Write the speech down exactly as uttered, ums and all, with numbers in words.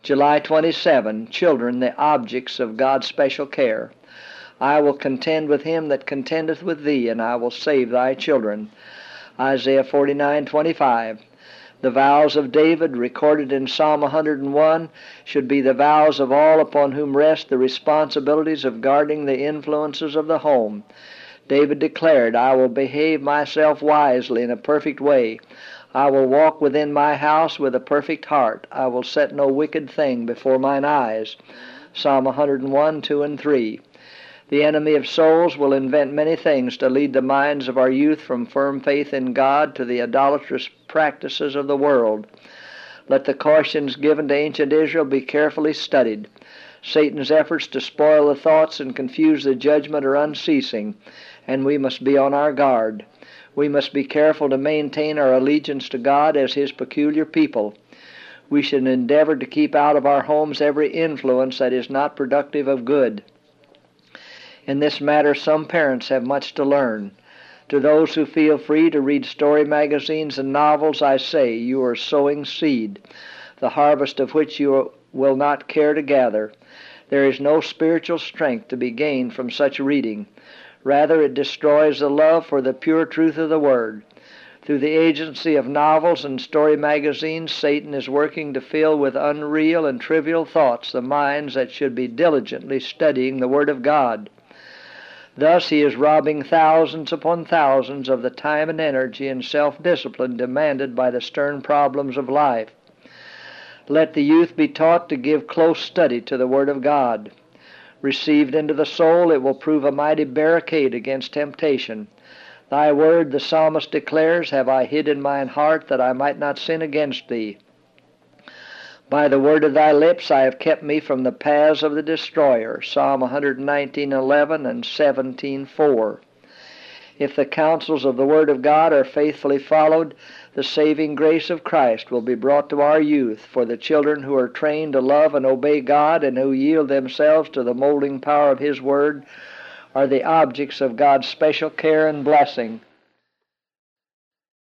July twenty-seventh, children, the objects of God's special care. I will contend with him that contendeth with thee, and I will save thy children. Isaiah forty-nine twenty-five. The vows of David, recorded in Psalm one hundred one, should be the vows of all upon whom rest the responsibilities of guarding the influences of the home. David declared, I will behave myself wisely in a perfect way. I will walk within my house with a perfect heart. I will set no wicked thing before mine eyes. Psalm one hundred one, two and three. The enemy of souls will invent many things to lead the minds of our youth from firm faith in God to the idolatrous practices of the world. Let the cautions given to ancient Israel be carefully studied. Satan's efforts to spoil the thoughts and confuse the judgment are unceasing, and we must be on our guard. We must be careful to maintain our allegiance to God as his peculiar people. We should endeavor to keep out of our homes every influence that is not productive of good. In this matter, some parents have much to learn. To those who feel free to read story magazines and novels, I say, you are sowing seed, the harvest of which you will not care to gather. There is no spiritual strength to be gained from such reading. Rather, it destroys the love for the pure truth of the Word. Through the agency of novels and story magazines, Satan is working to fill with unreal and trivial thoughts the minds that should be diligently studying the Word of God. Thus he is robbing thousands upon thousands of the time and energy and self-discipline demanded by the stern problems of life. Let the youth be taught to give close study to the Word of God. Received into the soul, it will prove a mighty barricade against temptation. Thy word, the psalmist declares, have I hid in mine heart, that I might not sin against thee. By the word of thy lips I have kept me from the paths of the destroyer. Psalm one nineteen eleven and seventeen four. If the counsels of the Word of God are faithfully followed, the saving grace of Christ will be brought to our youth, for the children who are trained to love and obey God and who yield themselves to the molding power of his Word are the objects of God's special care and blessing.